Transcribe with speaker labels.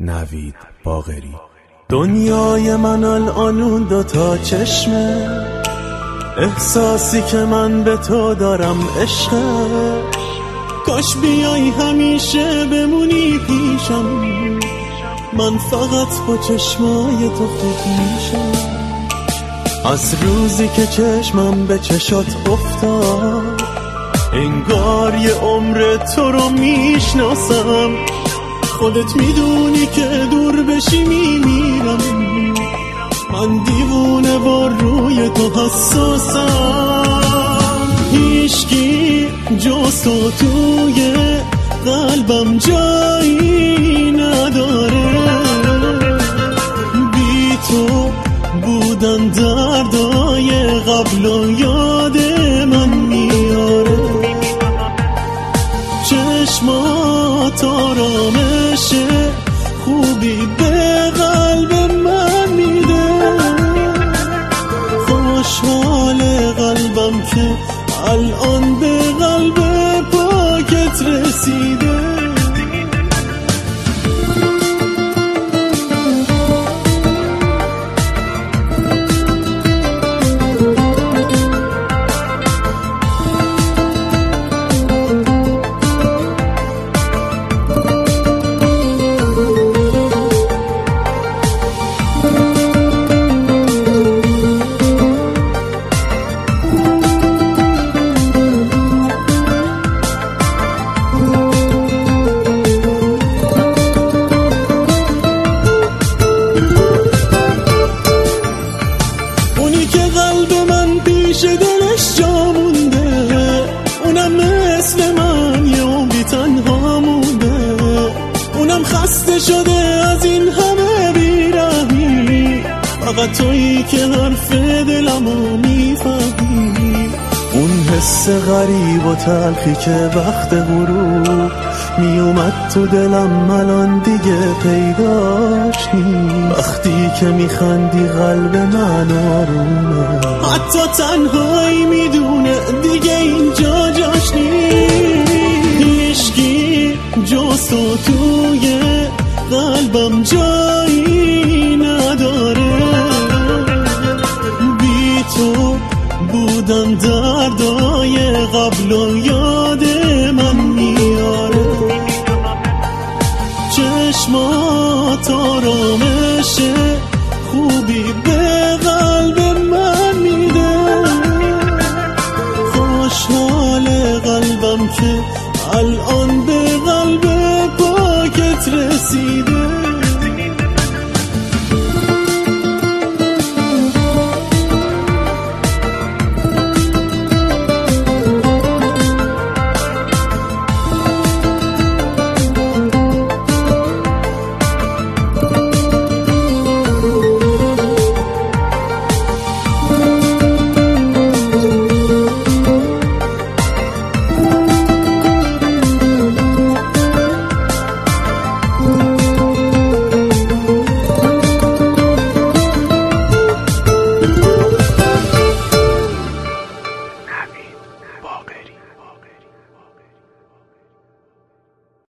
Speaker 1: نوید باقری. دنیای من الان اون دوتا چشمه، احساسی که من به تو دارم عشقه، کاش بیای همیشه بمونی پیشم، من فقط با چشمای تو خوب میشم. از روزی که چشمم به چشات افتاد انگار یه عمر تو رو میشناسم، خودت میدونی که دور بشی میمیرم، من دیوونه با روی تو حساسم. هیچکی جز تو توی قلبم جایی نداره، بی تو بودن دردای قبل و یاد من میاره، چشمات آرامش خوبی به قلب من میده، خوشحال قلبم که الان به قلب پاکت رسیده. دلش جا مونده، اونم مثل من یه عمری تنها مونده، اونم خسته شده از این همه بیرحمی، فقط تویی که حرف دلمو میفهمی. اون حس غریب و تلخی که وقت غروب میومد تو دلم الان دیگه پیداش نیست، وقتی که میخندی قلب من آرومه، حتی تنهایی میدونه دیگه اینجا جاش نیست. هیچکی جز تو توی قلبم جایی نداره، بی تو بودن دردای قبل و یاد من میاره، چشمات آرامش خوبی به قلب من میده، خوشحال قلبم که الان به قلب پاکت رسیده.